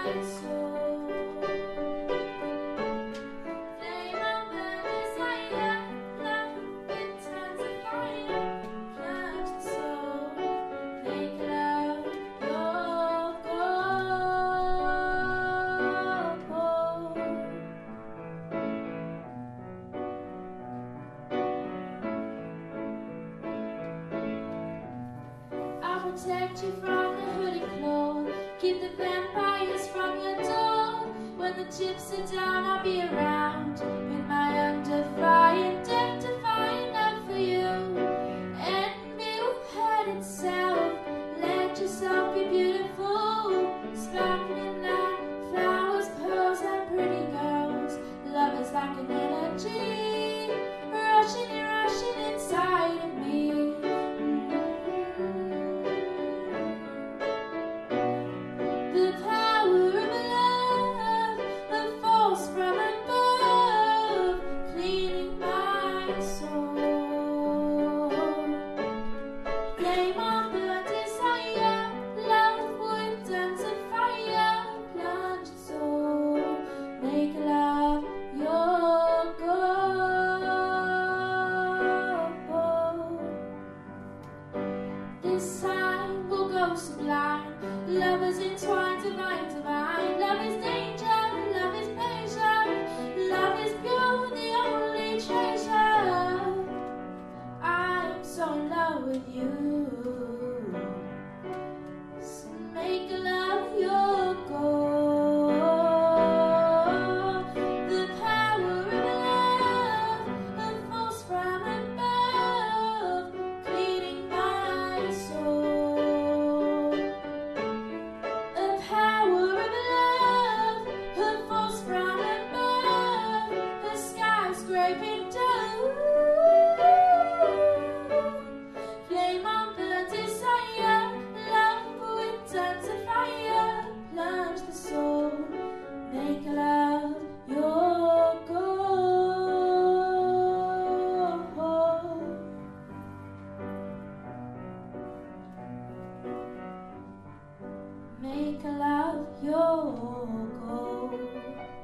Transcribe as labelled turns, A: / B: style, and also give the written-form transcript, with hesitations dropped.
A: Protect you from the hooded claw, keep the vampires from your door. When the chips are down, I'll be around with my undefined, death-defying love for you. Envy will hurt itself, let yourself be beautiful. Sparkling like flowers, pearls and pretty girls. Love is like an energy, rushing inside of me. This time will go sublime. Love is entwined, divine, divine. Love is danger, love is pleasure. Love is pure, the only treasure. I'm so in love with you. So make love your goal. The power of love, a force from above, cleaning my soul. A power of love, a force from above, the sky scraping down. Flame on burnt desire, love with tongues of fire, plunge the soul, make love your goal. Make love your goal.